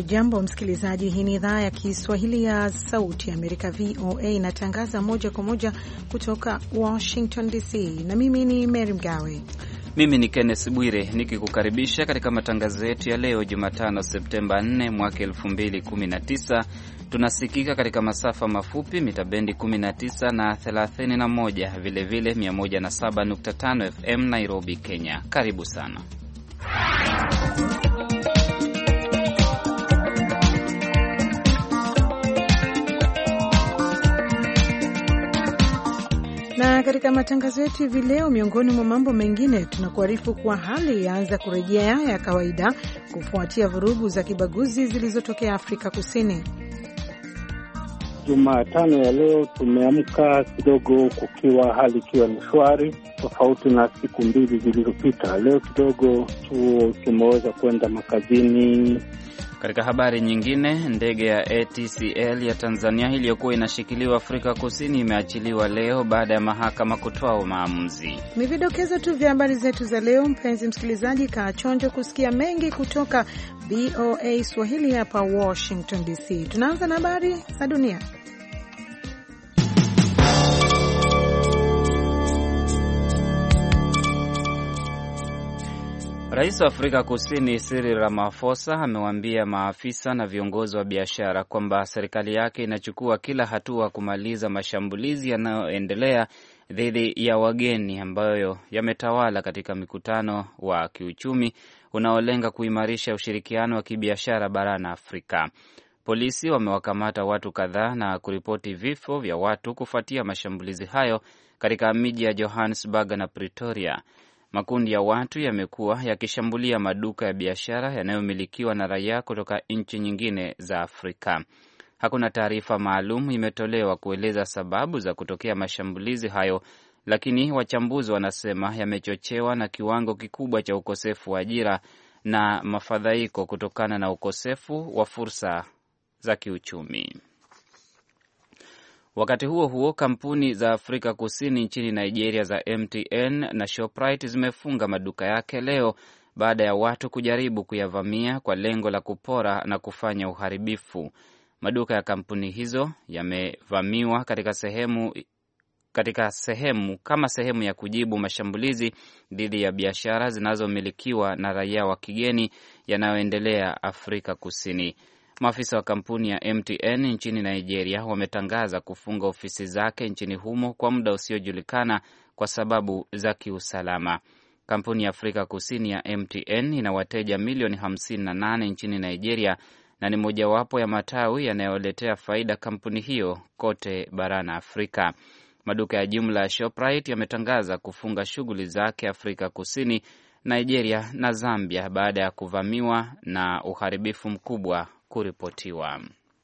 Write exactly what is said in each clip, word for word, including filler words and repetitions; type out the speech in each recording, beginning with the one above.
Hujambo msikilizaji, hii ni idhaa ya Kiswahili ya Sauti ya Amerika V O A inatangaza moja kwa moja kutoka Washington D C, na mimi ni Mary Mgawe. Mimi ni Kenneth Bwire nikikukaribisha katika matangazo yetu ya leo Jumatano Septemba nne mwaka elfu mbili kumi na tisa. Tunasikika katika masafa mafupi mita bendi kumi na tisa na thelathini na moja, vile vile mia moja na saba nukta tano F M Nairobi, Kenya. Karibu sana. Na katika matangazo yetu hivi leo, miongoni mwa mambo mengine, tunakuarifu kuwa hali yaanza kurejea ya kawaida kufuatia vurugu za kibaguzi zilizotokea Afrika Kusini. Jumatano ya leo tumeamka kidogo kukiwa hali ikiwa ni shwari, tofauti na siku mbili zilizopita. Leo kidogo tu tumeweza kwenda makazini. Katika habari nyingine, ndege ya A T C L ya Tanzania iliyokuwa inashikiliwa Afrika Kusini imeachiliwa leo baada ya mahakama kutoa maamuzi. Ni vidokezo tu vya habari zetu za leo. Mpenzi msikilizaji, kaa chonjo kusikia mengi kutoka V O A Swahili hapa Washington D C. Tunaanza na habari za dunia. Rais wa Afrika Kusini Cyril Ramaphosa amewaambia maafisa na viongozi wa biashara kwamba serikali yake inachukua kila hatua kumaliza mashambulizi yanayoendelea dhidi ya wageni ambayo yametawala katika mikutano wa kiuchumi unaolenga kuimarisha ushirikiano wa kibiashara barani Afrika. Polisi wamewakamata watu kadhaa na kuripoti vifo vya watu kufuatia mashambulizi hayo katika miji ya Johannesburg na Pretoria. Makundi ya watu yamekuwa yakishambulia maduka ya biashara yanayomilikiwa na raia kutoka nchi nyingine za Afrika. Hakuna taarifa maalum imetolewa kueleza sababu za kutokea mashambulizi hayo, lakini wachambuzi wanasema yamechochewa na kiwango kikubwa cha ukosefu wa ajira na mafadhaiko kutokana na ukosefu wa fursa za kiuchumi. Wakati huo huo, kampuni za Afrika Kusini nchini Nigeria za M T N na Shoprite zimefunga maduka yake leo baada ya watu kujaribu kuyavamia kwa lengo la kupora na kufanya uharibifu. Maduka ya kampuni hizo yamevamiwa katika sehemu katika sehemu kama sehemu ya kujibu mashambulizi dhidi ya biashara zinazomilikiwa na raia wa kigeni yanayoendelea Afrika Kusini. Maafisa wa kampuni ya M T N nchini Nigeria wametangaza kufunga ofisi zake nchini humo kwa muda usiojulikana kwa sababu za kiusalama. Kampuni ya Afrika Kusini ya M T N ina wateja milioni hamsini na nane nchini Nigeria na ni mojawapo ya matawi yanayoletea faida kampuni hiyo kote barani Afrika. Maduka ya jumla ya Shoprite yametangaza kufunga shughuli zake Afrika Kusini, Nigeria na Zambia baada ya kuvamiwa na uharibifu mkubwa kuripotiwa.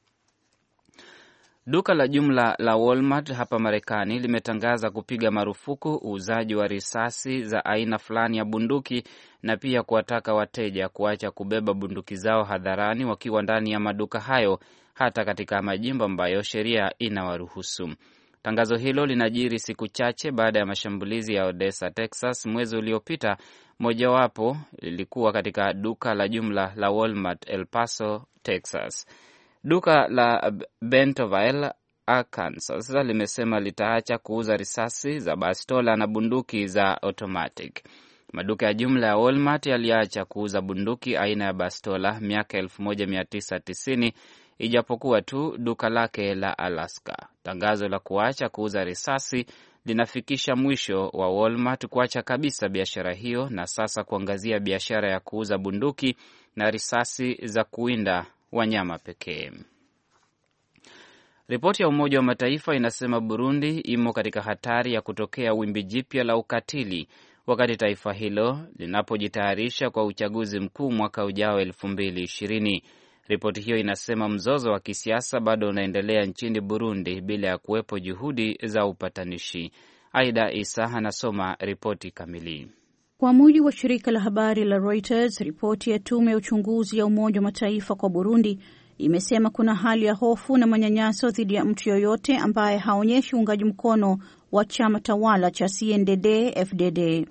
Duka la jumla la Walmart hapa Marekani limetangaza kupiga marufuku uuzaji wa risasi za aina fulani ya bunduki na pia kuwataka wateja kuacha kubeba bunduki zao hadharani wakiwa ndani ya maduka hayo, hata katika majimbo ambayo sheria inawaruhusu. Tangazo hilo linajiri siku chache baada ya mashambulizi ya Odessa, Texas mwezi uliopita. Mojawapo lilikuwa katika duka la jumla la Walmart El Paso, Texas. Duka la Bentonville, Arkansas limesema litaacha kuuza risasi za bastola na bunduki za automatic. Maduka ya jumla ya Walmart yaliacha kuuza bunduki aina ya bastola miaka elfu moja mia tisa tisini, ijapokuwa tu duka lake la Alaska. Tangazo la kuacha kuuza risasi linafikisha mwisho wa Walmart kuacha kabisa biashara hiyo na sasa kuangazia biashara ya kuuza bunduki na risasi za kuwinda wanyama pekee. Ripoti ya Umoja wa Mataifa inasema Burundi imo katika hatari ya kutokea wimbi jipya la ukatili wakati taifa hilo linapojitayarisha kwa uchaguzi mkuu mwaka ujao elfu mbili ishirini. Ripoti hiyo inasema mzozo wa kisiasa bado unaendelea nchini Burundi bila ya kuwepo juhudi za upatanishi. Aida Isa anasoma ripoti kamili. Kwa mujibu wa shirika la habari la Reuters, ripoti ya tume ya uchunguzi ya Umoja wa Mataifa kwa Burundi imesema kuna hali ya hofu na manyanyaso dhidi ya mtu yoyote ambaye haonyeshi uungaji mkono wa chama tawala cha C N D D F D D.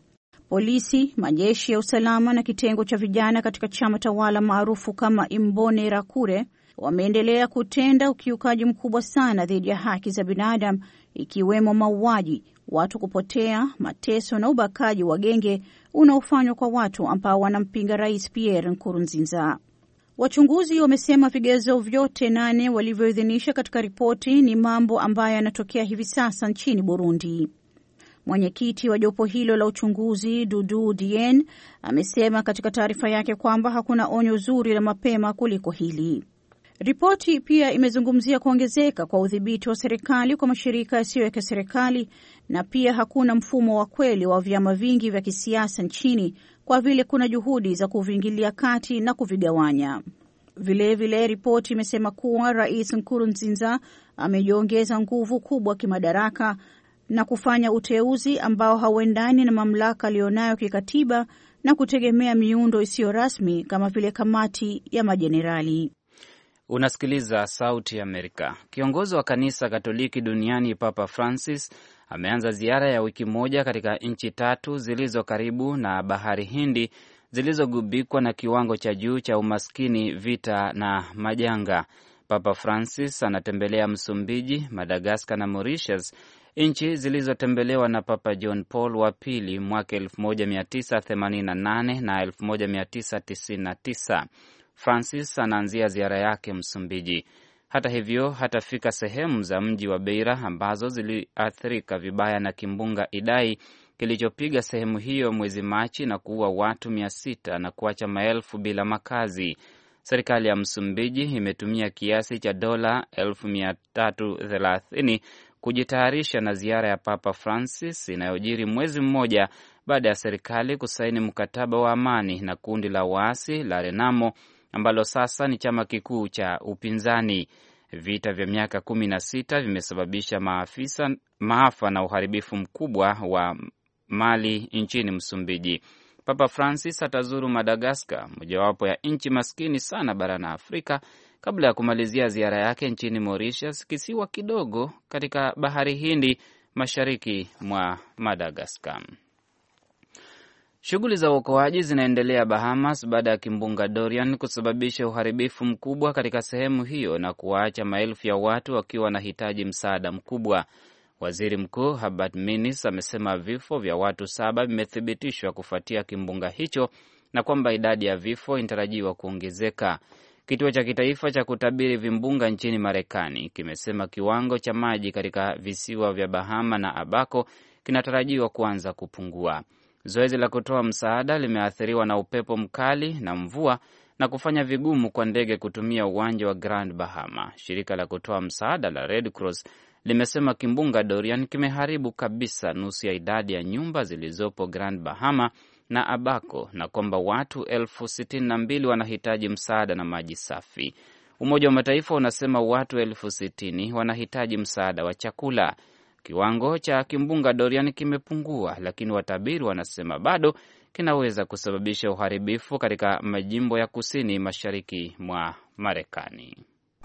Polisi, majeshi ya usalama na kitengo cha vijana katika chama tawala maarufu kama Imbonerakure wameendelea kutenda ukiukaji mkubwa sana dhidi ya haki za binadamu, ikiwemo mauaji, watu kupotea, mateso na ubakaji wa genge unaofanywa kwa watu ambao wanampinga Rais Pierre Nkurunziza. Wachunguzi wamesema vigezo vyote nane walivyoidhinisha katika ripoti ni mambo ambayo yanatokea hivi sasa nchini Burundi. Mwenyekiti wa jopo hilo la uchunguzi, Dudu Dien, amesema katika taarifa yake kwamba hakuna onyo zuri la mapema kuliko hili. Ripoti pia imezungumzia kuongezeka kwa udhibiti wa serikali kwa mashirika yasiyo ya kiserikali, na pia hakuna mfumo wa kweli wa vyama vingi vya kisiasa nchini kwa vile kuna juhudi za kuvingilia kati na kuvigawanya. Vile vile ripoti imesema kuwa Rais Nkurunziza amejiongeza nguvu kubwa kimadaraka na kufanya uteuzi ambao hauendani na mamlaka alionayo kikatiba na kutegemea miundo isiyo rasmi kama vile kamati ya majenerali. Unasikiliza Sauti ya Amerika. Kiongozi wa kanisa Katoliki duniani Papa Francis ameanza ziara ya wiki moja katika nchi tatu zilizo karibu na Bahari Hindi zilizogubikwa na kiwango cha juu cha umaskini, vita na majanga. Papa Francis anatembelea Msumbiji, Madagascar na Mauritius, nchi zilizotembelewa na Papa John Paul wa pili mwaka elfu moja mia tisa themanini na nane na elfu moja mia tisa tisini na tisa. Francis anaanzia ziara yake Msumbiji. Hata hivyo, hatafika sehemu za mji wa Beira ambazo ziliathirika vibaya na kimbunga Idai kilichopiga sehemu hiyo mwezi Machi na kuua watu mia sita na kuacha maelfu bila makazi. Serikali ya Msumbiji imetumia kiasi cha dola elfu mia tatu thelathini kujitayarisha na ziara ya Papa Francis inayojiri mwezi mmoja baada ya serikali kusaini mkataba wa amani na kundi la waasi la Renamo ambalo sasa ni chama kikuu cha upinzani. Vita vya miaka kumi na sita vimesababisha maafisa, maafa na uharibifu mkubwa wa mali nchini Msumbiji. Papa Francis atazuru Madagascar, mojawapo ya nchi maskini sana barani Afrika, kabla ya kumalizia ziara yake nchini Mauritius, kisiwa kidogo katika Bahari Hindi mashariki mwa Madagascar. Shughuli za uokoaji zinaendelea Bahamas baada ya kimbunga Dorian kusababisha uharibifu mkubwa katika sehemu hiyo na kuwaacha maelfu ya watu wakiwa wanahitaji msaada mkubwa. Waziri Mkuu Herbert Minnis amesema vifo vya watu saba vimethibitishwa kufuatia kimbunga hicho na kwamba idadi ya vifo inatarajiwa kuongezeka. Kituo cha kitaifa cha kutabiri vimbunga nchini Marekani kimesema kiwango cha maji katika visiwa vya Bahama na Abaco kinatarajiwa kuanza kupungua. Zoezi la kutoa msaada limeathiriwa na upepo mkali na mvua na kufanya vigumu kwa ndege kutumia uwanja wa Grand Bahama. Shirika la kutoa msaada la Red Cross limesema kimbunga Dorian kimeharibu kabisa nusu ya idadi ya nyumba zilizopo Grand Bahama na Abaco na kwamba watu elfu sitini na mbili wanahitaji msaada na maji safi. Umoja wa Mataifa unasema watu elfu sitini wanahitaji msaada wa chakula. Kiwango cha kimbunga Dorian kimepungua, lakini watabiri wanasema bado kinaweza kusababisha uharibifu katika majimbo ya kusini mashariki mwa Marekani.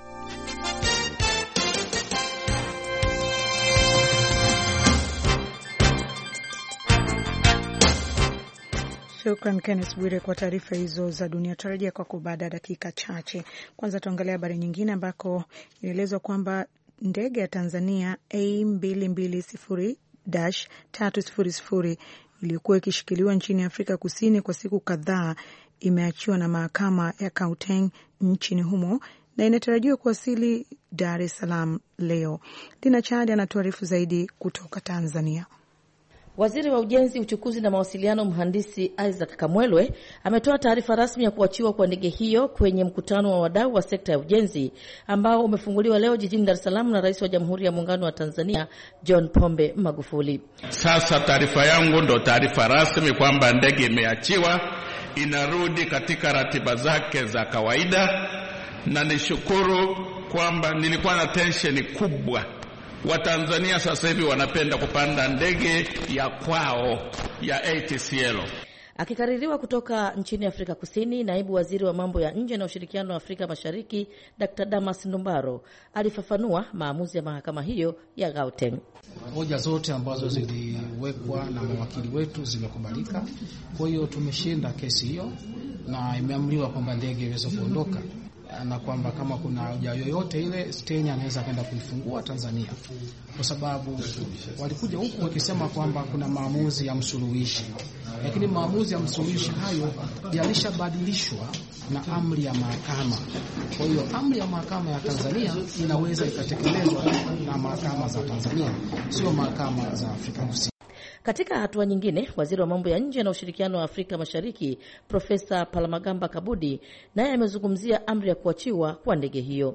Shukran Kenneth Bwire kwa taarifa hizo za dunia. Tutarejea kwako baada ya dakika chache. Kwanza tuangalia habari nyingine ambako inaelezwa kwamba ndege ya Tanzania A mbili mbili sifuri tatu sifuri sifuri iliyokuwa ikishikiliwa nchini Afrika Kusini kwa siku kadhaa imeachiwa na mahakama ya Gauteng nchini humo na inatarajiwa kuwasili Dar es Salaam leo. Dina Chadi anatuarifu zaidi kutoka Tanzania. Waziri wa Ujenzi, Uchukuzi na Mawasiliano, Mhandisi Isaac Kamwelwe ametoa taarifa rasmi ya kuachiwa kwa ndege hiyo kwenye mkutano wa wadau wa sekta ya ujenzi ambao umefunguliwa leo jijini Dar es Salaam na Rais wa Jamhuri ya Muungano wa Tanzania John Pombe Magufuli. Sasa taarifa yangu ndo taarifa rasmi kwamba ndege imeachiwa, inarudi katika ratiba zake za kawaida, na nishukuru kwamba nilikuwa na tensheni kubwa. Watanzania sasa hivi wanapenda kupanda ndege ya kwao ya A T C L. Akikaririwa kutoka nchini Afrika Kusini, naibu waziri wa mambo ya nje na ushirikiano wa Afrika Mashariki Daktari Damas Ndumbaro alifafanua maamuzi ya mahakama hiyo ya Gauteng. Hoja zote ambazo ziliwekwa na mawakili wetu zimekubalika. Kwa hiyo tumeshinda kesi hiyo na imeamriwa kwamba ndege iweze kuondoka, na kwamba kama kuna hoja yoyote ile Stenya anaweza kwenda kuifungua Tanzania, kwa sababu walikuja huku wakisema kwamba kuna maamuzi ya msuluhishi, lakini maamuzi ya msuluhishi hayo yalishabadilishwa na amri ya mahakama. Kwa hiyo amri ya mahakama ya Tanzania inaweza ikatekelezwa na mahakama za Tanzania, sio mahakama za Afrika Kusini. Katika hatua nyingine, waziri wa mambo ya nje na ushirikiano wa Afrika Mashariki Profesa Palamagamba Kabudi naye amezungumzia amri ya kuachiwa kwa ndege hiyo.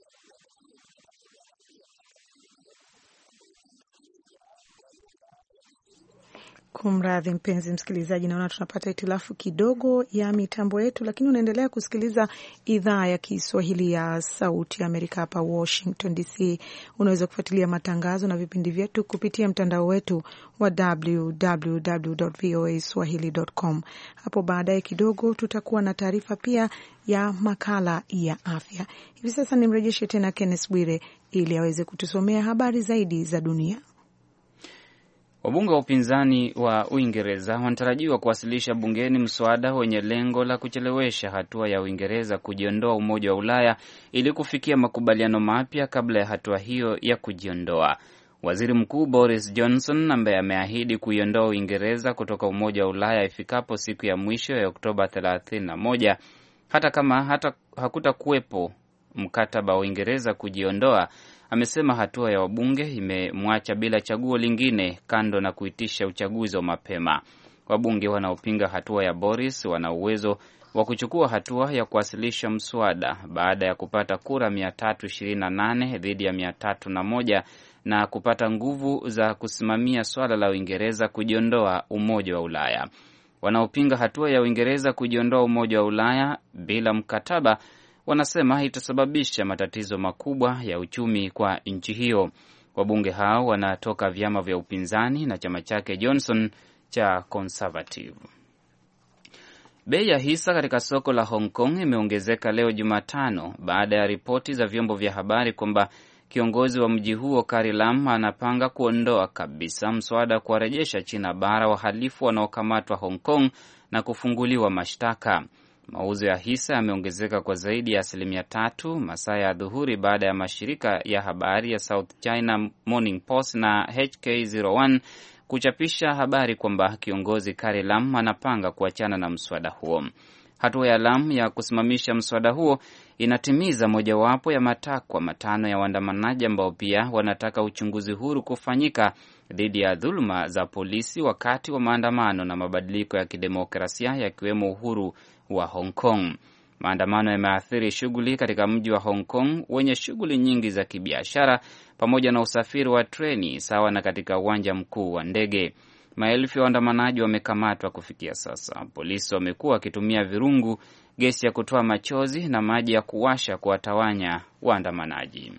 Kumradhi mpenzi msikilizaji, naona tunapata itilafu kidogo ya mitambo yetu, lakini unaendelea kusikiliza idhaa ya Kiswahili ya Sauti ya Amerika hapa Washington D C. Unaweza kufuatilia matangazo na vipindi vyetu kupitia mtandao wetu wa w w w dot v o a swahili dot com. Hapo baadaye kidogo tutakuwa na taarifa pia ya makala ya afya. Hivi sasa nimrejeshe tena Kenneth Bwire ili aweze kutusomea habari zaidi za dunia. Wabunge wa upinzani wa Uingereza wanatarajiwa kuwasilisha bungeni mswada wenye lengo la kuchelewesha hatua ya Uingereza kujiondoa Umoja wa Ulaya ili kufikia makubaliano mapya kabla ya hatua hiyo ya kujiondoa. Waziri Mkuu Boris Johnson ambaye ameahidi kuiondoa Uingereza kutoka Umoja wa Ulaya ifikapo siku ya mwisho ya Oktoba thelathini na moja, hata kama hata hakutakuwepo mkataba wa Uingereza kujiondoa, amesema hatua ya wabunge imemwacha bila chaguo lingine kando na kuitisha uchaguzi wa mapema. Wabunge wanaopinga hatua ya Boris wana uwezo wa kuchukua hatua ya kuwasilisha mswada baada ya kupata kura mia tatu ishirini na nane dhidi ya mia tatu na moja na kupata nguvu za kusimamia swala la Uingereza kujiondoa Umoja wa Ulaya. Wanaopinga hatua ya Uingereza kujiondoa Umoja wa Ulaya bila mkataba wanasema itasababisha matatizo makubwa ya uchumi kwa nchi hiyo. Wabunge hao wanatoka vyama vya upinzani na chama chake Johnson cha Conservative. Bei ya hisa katika soko la Hong Kong imeongezeka leo Jumatano baada ya ripoti za vyombo vya habari kwamba kiongozi wa mji huo Carrie Lam anapanga kuondoa kabisa mswada kuwarejesha China bara wahalifu wanaokamatwa Hong Kong na kufunguliwa mashtaka. Mauzo ya hisa yameongezeka kwa zaidi ya asilimia tatu masaa ya dhuhuri baada ya mashirika ya habari ya South China Morning Post na H K zero one kuchapisha habari kwamba kiongozi Carrie Lam anapanga kuachana na mswada huo. Hatua ya Lam ya kusimamisha mswada huo inatimiza mojawapo ya matakwa matano ya waandamanaji ambao pia wanataka uchunguzi huru kufanyika dhidi ya dhuluma za polisi wakati wa maandamano na mabadiliko ya kidemokrasia yakiwemo uhuru wa Hong Kong. Maandamano yameathiri shughuli katika mji wa Hong Kong wenye shughuli nyingi za kibiashara pamoja na usafiri wa treni sawa na katika uwanja mkuu wa ndege. Maelfu ya waandamanaji wamekamatwa kufikia sasa. Polisi wamekuwa wakitumia virungu, gesi ya kutoa machozi na maji ya kuwasha kuwatawanya waandamanaji.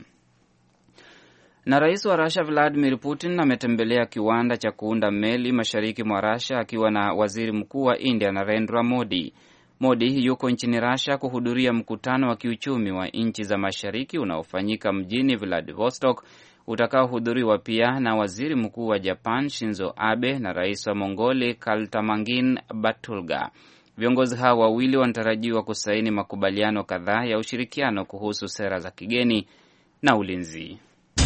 Na rais wa Russia Vladimir Putin ametembelea kiwanda cha kuunda meli mashariki mwa Russia akiwa na waziri mkuu wa India Narendra Modi. Modi yuko nchini Russia kuhudhuria mkutano wa kiuchumi wa nchi za mashariki unaofanyika mjini Vladivostok, utakaohudhuriwa pia na waziri mkuu wa Japan Shinzo Abe na rais wa Mongoli Kaltamangin Batulga. Viongozi hao wawili wanatarajiwa kusaini makubaliano kadhaa ya ushirikiano kuhusu sera za kigeni na ulinzi.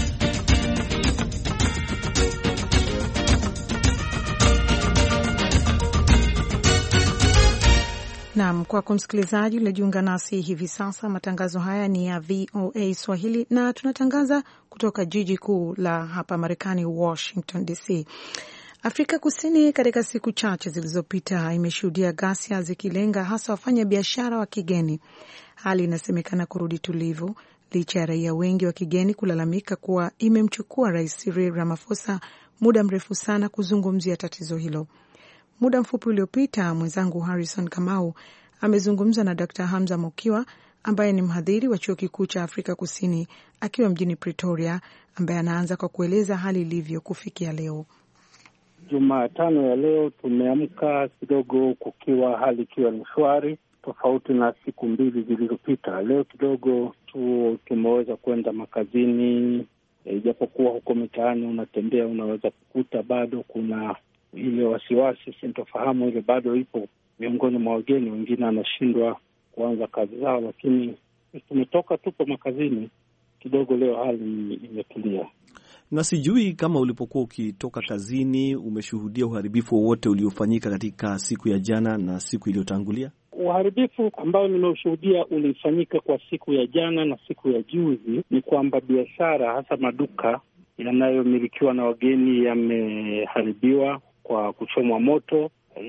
Naam, kwa kumsikilizaji ulijiunga nasi hivi sasa, matangazo haya ni ya V O A Swahili na tunatangaza kutoka jiji kuu la hapa Marekani, Washington D C. Afrika Kusini katika siku chache zilizopita imeshuhudia ghasia zikilenga hasa wafanya biashara wa kigeni. Hali inasemekana kurudi tulivu licha ya raia wengi wa kigeni kulalamika kuwa imemchukua Rais Cyril Ramaphosa muda mrefu sana kuzungumzia tatizo hilo. Muda mfupi uliopita mwenzangu Harrison Kamau amezungumza na Doctor Hamza Mokiwa ambaye ni mhadhiri wa Chuo Kikuu cha Afrika Kusini akiwa mjini Pretoria, ambaye anaanza kwa kueleza hali ilivyo kufikia leo. Jumatano ya leo tumeamka kidogo kukiwa hali ikiwa ni shwari, tofauti na siku mbili zilizopita. Leo kidogo tu tumeweza kwenda makazini, ijapokuwa e, huko mitaani unatembea unaweza kukuta bado kuna ile wasiwasi, sintofahamu ile bado ipo miongoni mwa wageni. Wengine wanashindwa kuanza kazi zao, lakini tumetoka tupo makazini kidogo, leo hali imetulia. Na sijui kama ulipokuwa ukitoka kazini umeshuhudia uharibifu wowote uliofanyika katika siku ya jana na siku iliyotangulia? Uharibifu ambao nimeushuhudia ulifanyika kwa siku ya jana na siku ya juzi ni kwamba biashara, hasa maduka yanayomilikiwa na wageni, yameharibiwa kwa kuchomwa moto,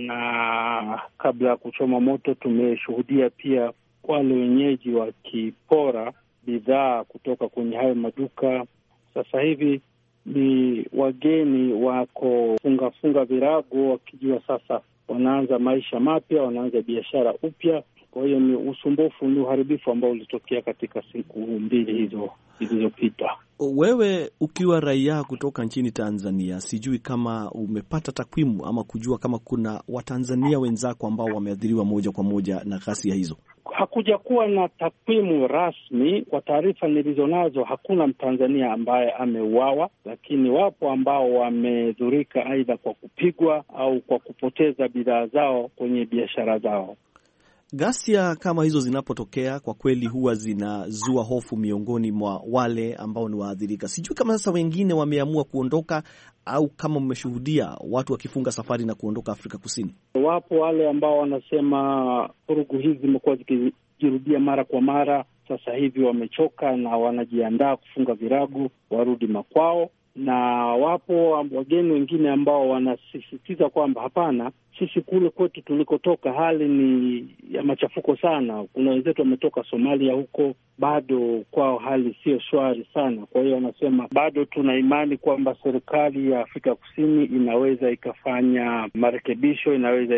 na kabla ya kuchomwa moto tumeshuhudia pia wale wenyeji wakipora bidhaa kutoka kwenye hayo maduka. Sasa hivi ni wageni wako funga funga virago wakijua sasa wanaanza maisha mapya, wanaanza biashara upya. Kwa hiyo ni usumbufu, ni uharibifu ambao ulitokea katika siku mbili hizo zilizopita. Wewe ukiwa raia kutoka nchini Tanzania, sijui kama umepata takwimu ama kujua kama kuna Watanzania wenzako ambao wameathiriwa moja kwa moja na ghasia hizo? Hakuja kuwa na takwimu rasmi. Kwa taarifa nilizonazo, hakuna Mtanzania ambaye ameuawa, lakini wapo ambao wamedhurika aidha kwa kupigwa au kwa kupoteza bidhaa zao kwenye biashara zao. Ghasia kama hizo zinapotokea, kwa kweli huwa zinazua hofu miongoni mwa wale ambao ni waathirika. Sijui kama sasa wengine wameamua kuondoka au kama mmeshuhudia watu wakifunga safari na kuondoka Afrika Kusini. Wapo wale ambao wanasema vurugu hizi zimekuwa zikijirudia mara kwa mara, sasa hivi wamechoka na wanajiandaa kufunga virago warudi makwao. Na wapo wageni wengine ambao wanasisitiza kwamba hapana, sisi kule kwetu tulikotoka hali ni ya machafuko sana. Kuna wenzetu wametoka Somalia, huko bado kwao hali sio shwari sana. Kwa hiyo wanasema bado tuna imani kwamba serikali ya Afrika Kusini inaweza ikafanya marekebisho, inaweza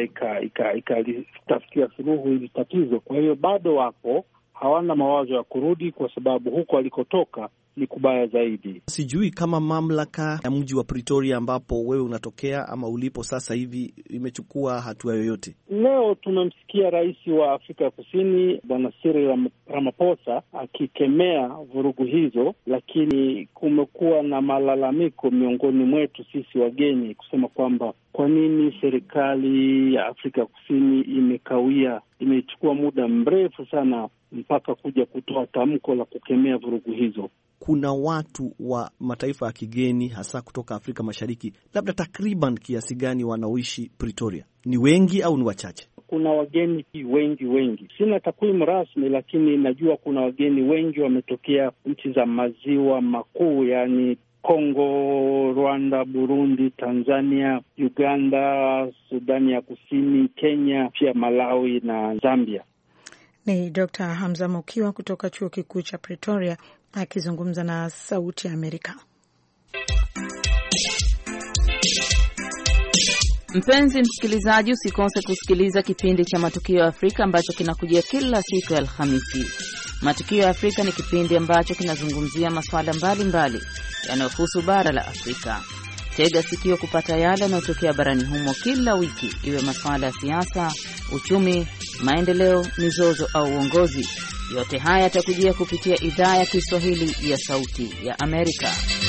ikatafutia suluhu hili tatizo. Kwa hiyo bado wapo, hawana mawazo ya kurudi kwa sababu huko alikotoka ni kubaya zaidi. Sijui kama mamlaka ya mji wa Pretoria ambapo wewe unatokea ama ulipo sasa hivi imechukua hatua yoyote. Leo tumemsikia rais wa Afrika Kusini Bwana Cyril Ramaphosa akikemea vurugu hizo, lakini kumekuwa na malalamiko miongoni mwetu sisi wageni kusema kwamba kwa nini serikali ya Afrika Kusini imekawia, imechukua muda mrefu sana mpaka kuja kutoa tamko la kukemea vurugu hizo. Kuna watu wa mataifa ya kigeni hasa kutoka Afrika Mashariki, labda takriban kiasi gani wanaoishi Pretoria? Ni wengi au ni wachache? Kuna wageni wengi wengi, sina takwimu rasmi, lakini najua kuna wageni wengi wametokea nchi za maziwa makuu, yani Kongo, Rwanda, Burundi, Tanzania, Uganda, Sudani ya Kusini, Kenya, pia Malawi na Zambia. Ni Dokta Hamza Mokiwa kutoka Chuo Kikuu cha Pretoria akizungumza na Sauti ya Amerika. Mpenzi msikilizaji, usikose kusikiliza kipindi cha Matukio ya Afrika ambacho kinakujia kila siku ya Alhamisi. Matukio ya Afrika ni kipindi ambacho kinazungumzia masuala mbalimbali yanayohusu bara la Afrika. Tega sikio kupata yale yanayotokea barani humo kila wiki, iwe masuala ya siasa, uchumi, maendeleo, mizozo au uongozi. Yote haya yatakujia kupitia idhaa ya Kiswahili ya Sauti ya Amerika.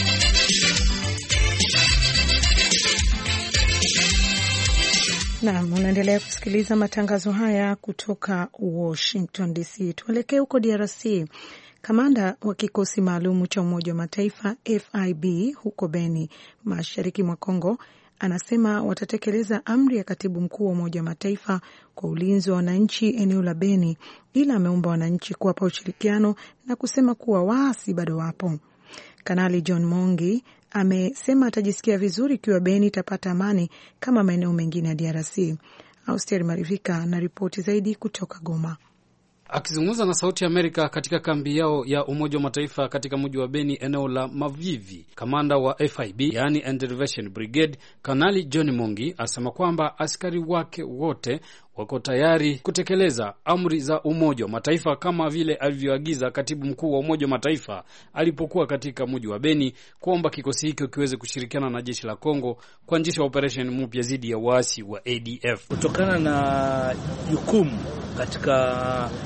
Naam, unaendelea kusikiliza matangazo haya kutoka Washington D C. Tuelekee huko D R C. Kamanda wa kikosi maalumu cha Umoja wa Mataifa F I B huko Beni, mashariki mwa Kongo, anasema watatekeleza amri ya katibu mkuu wa Umoja wa Mataifa kwa ulinzi wa wananchi eneo la Beni, ila ameomba wananchi kuwapa ushirikiano na kusema kuwa waasi bado wapo. Kanali John Mongi amesema atajisikia vizuri ikiwa Beni itapata amani kama maeneo mengine ya D R C. Austeri Marivika na ripoti zaidi kutoka Goma. Akizungumza na Sauti ya Amerika katika kambi yao ya Umoja wa Mataifa katika mji wa Beni eneo la Mavivi, kamanda wa F I B yani Intervention Brigade Kanali John Mongi asema kwamba askari wake wote wako tayari kutekeleza amri za Umoja wa Mataifa kama vile alivyoagiza katibu mkuu wa Umoja wa Mataifa alipokuwa katika mji wa Beni, kuomba kikosi hicho kiweze kushirikiana na jeshi la Kongo kuanzisha operation mpya dhidi ya waasi wa A D F. Kutokana na jukumu katika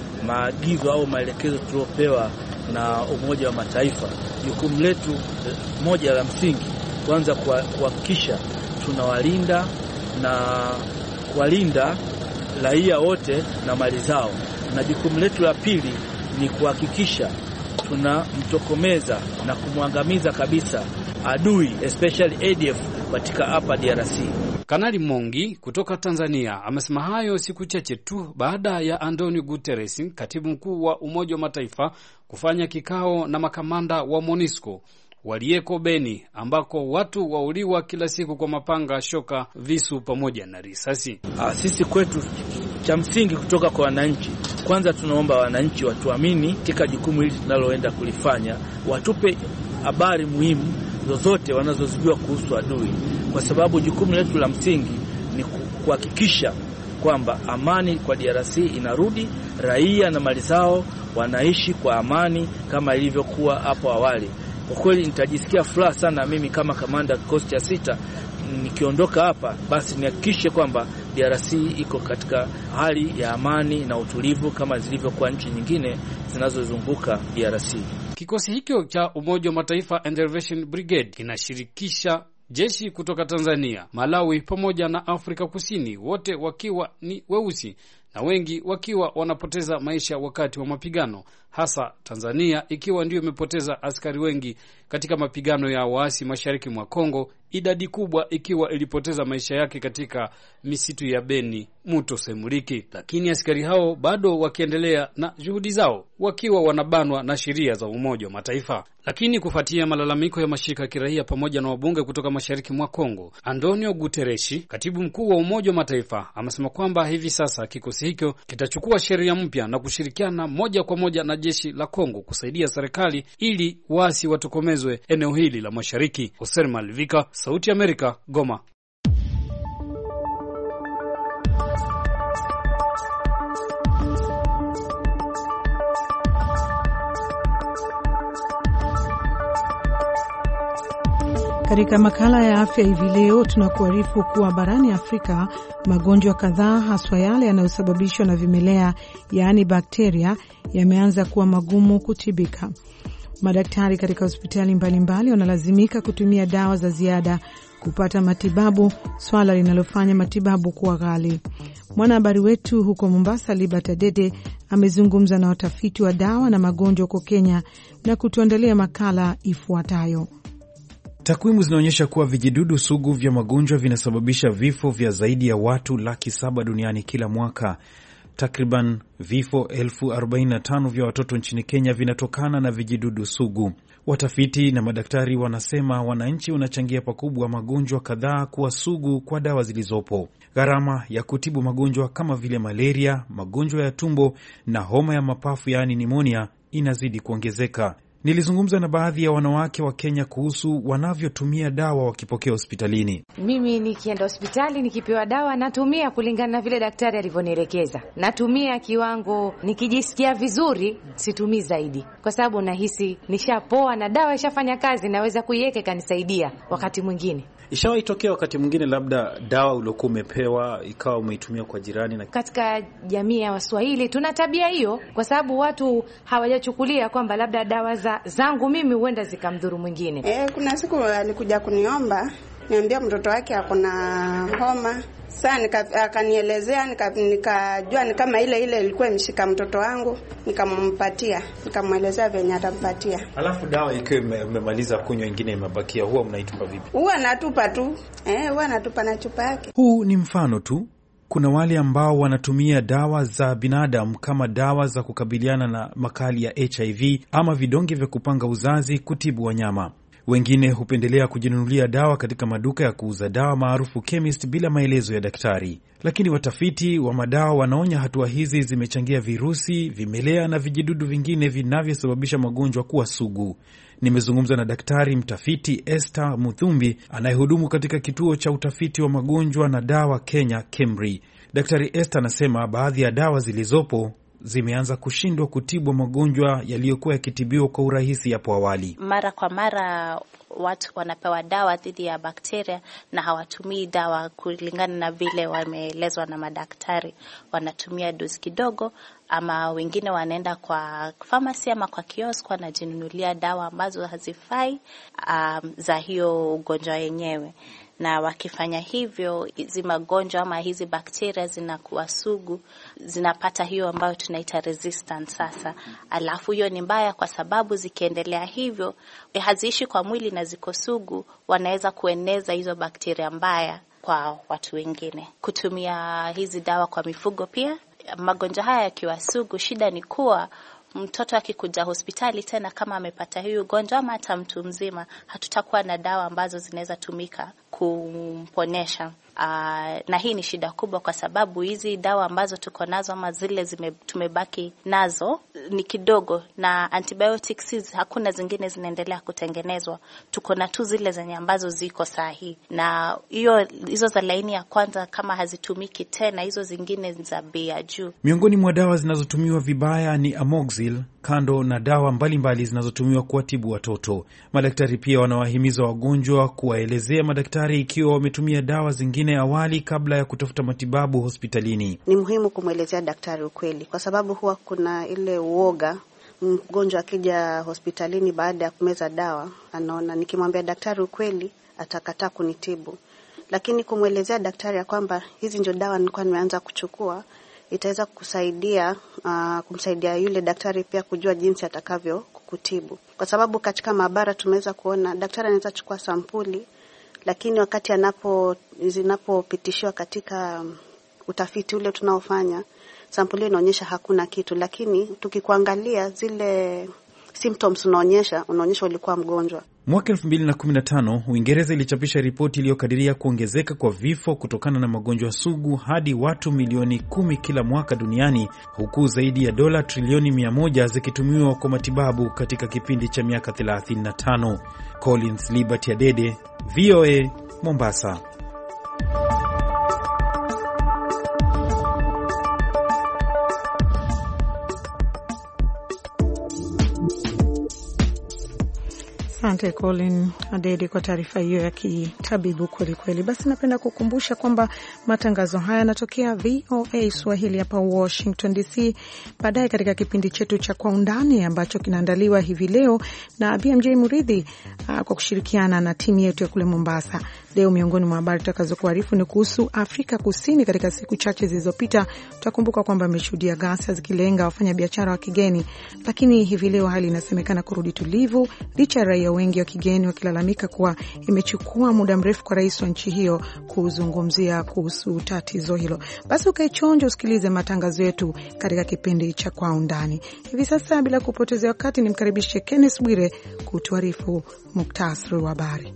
maagizo au maelekezo tuliopewa na Umoja wa Mataifa, jukumu letu moja la msingi kwanza kuhakikisha tunawalinda na kuwalinda raia wote na mali zao, na jukumu letu la pili ni kuhakikisha tunamtokomeza na kumwangamiza kabisa adui, especially A D F katika hapa D R C. Kanali Mongi kutoka Tanzania amesema hayo siku chache tu baada ya Antonio Guterres, katibu mkuu wa Umoja wa Mataifa, kufanya kikao na makamanda wa MONUSCO walieko Beni, ambako watu wauliwa kila siku kwa mapanga, shoka, visu pamoja na risasi. Ah, sisi kwetu cha msingi kutoka kwa wananchi, kwanza tunaomba wananchi watuamini katika jukumu hili tunaloenda kulifanya, watupe habari muhimu zozote wanazozijua kuhusu adui, kwa sababu jukumu letu la msingi ni kuhakikisha kwamba amani kwa D R C inarudi, raia na mali zao wanaishi kwa amani kama ilivyokuwa hapo awali. Kwa kweli nitajisikia furaha sana mimi kama kamanda kikosi cha sita nikiondoka hapa, basi nihakikishe kwamba D R C iko katika hali ya amani na utulivu kama zilivyokuwa nchi nyingine zinazozunguka D R C. Kikosi hicho cha Umoja wa Mataifa Intervention Brigade kinashirikisha jeshi kutoka Tanzania, Malawi pamoja na Afrika Kusini, wote wakiwa ni weusi na wengi wakiwa wanapoteza maisha wakati wa mapigano, hasa Tanzania ikiwa ndio imepoteza askari wengi katika mapigano ya waasi mashariki mwa Kongo, idadi kubwa ikiwa ilipoteza maisha yake katika misitu ya Beni, Mto Semuliki. Lakini askari hao bado wakiendelea na juhudi zao wakiwa wanabanwa na sheria za Umoja wa Mataifa. Lakini kufuatia malalamiko ya mashirika ya kiraia pamoja na wabunge kutoka mashariki mwa Kongo, Antonio Guterres, katibu mkuu wa Umoja wa Mataifa, amesema kwamba hivi sasa kikosi hicho kitachukua sheria mpya na kushirikiana moja kwa moja na jeshi la Kongo kusaidia serikali ili waasi watokomezwe eneo hili la mashariki. Hussein Malvika, Sauti ya Amerika, Goma. Katika makala ya afya hivi leo tunakuarifu kuwa barani Afrika magonjwa kadhaa, haswa yale yanayosababishwa na vimelea yaani bakteria, yameanza kuwa magumu kutibika. Madaktari katika hospitali mbalimbali wanalazimika kutumia dawa za ziada kupata matibabu, swala linalofanya matibabu kuwa ghali. Mwanahabari wetu huko Mombasa, Liberty Dede, amezungumza na watafiti wa dawa na magonjwa huko Kenya na kutuandalia makala ifuatayo. Takwimu zinaonyesha kuwa vijidudu sugu vya magonjwa vinasababisha vifo vya zaidi ya watu laki saba duniani kila mwaka. Takriban vifo elfu arobaini na tano vya watoto nchini Kenya vinatokana na vijidudu sugu. Watafiti na madaktari wanasema wananchi wanachangia pakubwa magonjwa kadhaa kuwa sugu kwa dawa zilizopo. Gharama ya kutibu magonjwa kama vile malaria, magonjwa ya tumbo na homa ya mapafu yaani nimonia inazidi kuongezeka. Nilizungumza na baadhi ya wanawake wa Kenya kuhusu wanavyotumia dawa wakipokea hospitalini. Mimi nikienda hospitali nikipewa dawa natumia kulingana na vile daktari alivyonielekeza. Natumia kiwango, nikijisikia vizuri situmii zaidi, kwa sababu nahisi nishapoa na dawa ishafanya kazi, naweza kuiweka kanisaidia wakati mwingine. Ishawahi tokea wakati mwingine labda dawa uliokuwa umepewa ikawa umeitumia kwa jirani? Na katika jamii ya Waswahili tuna tabia hiyo, kwa sababu watu hawajachukulia kwamba labda dawa za zangu mimi huenda zikamdhuru mwingine. Eh, kuna siku alikuja kuniomba, niambia mtoto wake akona homa. Sasa akanielezea, nikajua nika ni kama ile ile ilikuwa imeshika mtoto wangu, nikampatia, nikamwelezea venye atampatia. Alafu dawa ikiwa umemaliza kunywa ingine imebakia, huwa mnaitupa vipi? Huwa natupa tu. Eh, huwa natupa na chupa yake. Huu ni mfano tu. Kuna wale ambao wanatumia dawa za binadamu kama dawa za kukabiliana na makali ya H I V ama vidonge vya kupanga uzazi kutibu wanyama. Wengine hupendelea kujinunulia dawa katika maduka ya kuuza dawa maarufu chemist bila maelezo ya daktari. Lakini watafiti wa madawa wanaonya hatua hizi zimechangia virusi, vimelea na vijidudu vingine vinavyosababisha magonjwa kuwa sugu. Nimezungumza na daktari mtafiti Esther Muthumbi anayehudumu katika kituo cha utafiti wa magonjwa na dawa Kenya, KEMRI. Daktari Esther anasema baadhi ya dawa zilizopo zimeanza kushindwa kutibu magonjwa yaliyokuwa yakitibiwa kwa urahisi hapo awali. Mara kwa mara watu wanapewa dawa dhidi ya bakteria na hawatumii dawa kulingana na vile wameelezwa na madaktari. Wanatumia dozi kidogo, ama wengine wanaenda kwa pharmacy ama kwa kiosk wanajinunulia dawa ambazo hazifai um, za hiyo ugonjwa yenyewe. Na wakifanya hivyo, hizi magonjwa ama hizi bakteria zinakuwa sugu, zinapata hiyo ambayo tunaita resistance sasa. Alafu hiyo ni mbaya kwa sababu zikiendelea hivyo, haziishi kwa mwili na ziko sugu, wanaweza kueneza hizo bakteria mbaya kwa watu wengine. Kutumia hizi dawa kwa mifugo pia, magonjwa haya yakiwa sugu, shida ni kuwa mtoto akikuja hospitali tena kama amepata hiyo ugonjwa ama hata mtu mzima, hatutakuwa na dawa ambazo zinaweza tumika kumponesha. Uh, na hii ni shida kubwa kwa sababu hizi dawa ambazo tuko nazo ama zile zime, tumebaki nazo ni kidogo, na antibiotics hakuna zingine zinaendelea kutengenezwa. Tuko na tu zile zenye ambazo ziko sahihi, na hiyo hizo za laini ya kwanza kama hazitumiki tena, hizo zingine za bei ya juu. Miongoni mwa dawa zinazotumiwa vibaya ni amoxil, kando na dawa mbalimbali zinazotumiwa kuwatibu watoto. Madaktari pia wanawahimiza wagonjwa kuwaelezea madaktari ikiwa wametumia dawa zingine awali kabla ya kutafuta matibabu hospitalini. Ni muhimu kumwelezea daktari ukweli, kwa sababu huwa kuna ile uoga. Mgonjwa akija hospitalini baada ya kumeza dawa, anaona nikimwambia daktari ukweli atakataa kunitibu. Lakini kumwelezea daktari ya kwamba hizi ndio dawa nilikuwa nimeanza kuchukua, itaweza kusaidia uh, kumsaidia yule daktari pia kujua jinsi atakavyo kukutibu. Kwa sababu katika maabara tumeweza kuona daktari anaweza chukua sampuli, lakini wakati anapo zinapopitishiwa katika utafiti ule tunaofanya, sampuli inaonyesha hakuna kitu, lakini tukikuangalia zile symptoms unaonyesha unaonyesha ulikuwa mgonjwa. Mwaka elfu mbili na kumi na tano Uingereza ilichapisha ripoti iliyokadiria kuongezeka kwa vifo kutokana na magonjwa sugu hadi watu milioni kumi kila mwaka duniani, huku zaidi ya dola trilioni mia moja zikitumiwa kwa matibabu katika kipindi cha miaka thelathini na tano. Collins Liberty Adede, V O A, Mombasa. Asante Colin Adede kwa taarifa hiyo ya kitabibu kweli kweli. Basi napenda kukumbusha kwamba matangazo haya yanatokea V O A Swahili hapa Washington D C. Baadaye katika kipindi chetu cha Kwa Undani ambacho kinaandaliwa hivi leo na B M J Muridhi kwa kushirikiana na timu yetu ya kule Mombasa. Leo miongoni mwa habari tutakazokuarifu ni kuhusu Afrika Kusini. Katika siku chache zilizopita, tutakumbuka kwamba ameshuhudia ghasia zikilenga wafanyabiashara wa kigeni, lakini hivi leo hali inasemekana kurudi tulivu licha ya raia wengi wa kigeni wakilalamika kuwa imechukua muda mrefu kwa rais wa nchi hiyo kuzungumzia kuhusu tatizo hilo. Basi ukae chonjo usikilize matangazo yetu katika kipindi cha Kwa Undani. Hivi sasa bila kupoteza wakati nimkaribishe Kenneth Bwire kutuarifu muktasari wa habari.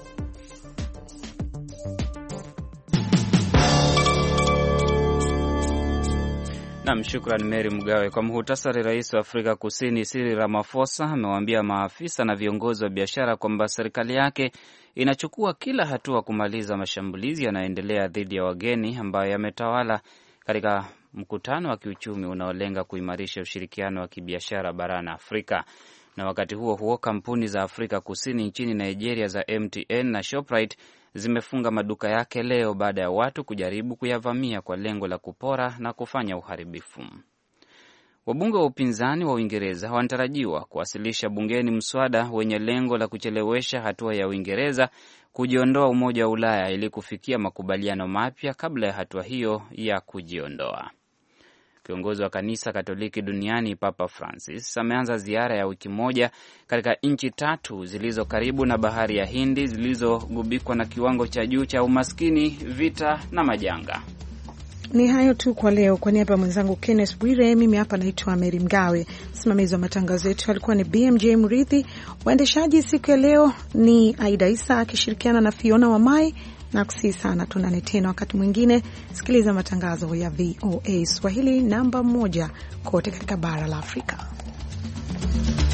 Naam, shukrani Mary Mgawe. Kwa muhtasari, rais wa Afrika Kusini Cyril Ramaphosa amewaambia maafisa na viongozi wa biashara kwamba serikali yake inachukua kila hatua kumaliza mashambulizi yanayoendelea dhidi ya wageni ambayo yametawala katika mkutano wa kiuchumi unaolenga kuimarisha ushirikiano wa kibiashara barani Afrika. Na wakati huo huo, kampuni za Afrika Kusini nchini Nigeria za M T N na Shoprite zimefunga maduka yake leo baada ya watu kujaribu kuyavamia kwa lengo la kupora na kufanya uharibifu. Wabunge wa upinzani wa Uingereza wanatarajiwa kuwasilisha bungeni mswada wenye lengo la kuchelewesha hatua ya Uingereza kujiondoa Umoja wa Ulaya ili kufikia makubaliano mapya kabla ya hatua hiyo ya kujiondoa. Kiongozi wa kanisa Katoliki duniani Papa Francis ameanza ziara ya wiki moja katika nchi tatu zilizo karibu na bahari ya Hindi zilizogubikwa na kiwango cha juu cha umaskini, vita na majanga. Ni hayo tu kwa leo. Kwa niaba ya mwenzangu Kenneth Bwire, mimi hapa naitwa Mary Mgawe. Msimamizi wa matangazo yetu alikuwa ni B M J Murithi. Waendeshaji siku ya leo ni Aida Isa akishirikiana na Fiona Wamai. Na kusihi sana tunane tena wakati mwingine. Sikiliza matangazo ya V O A Swahili namba moja kote katika bara la Afrika.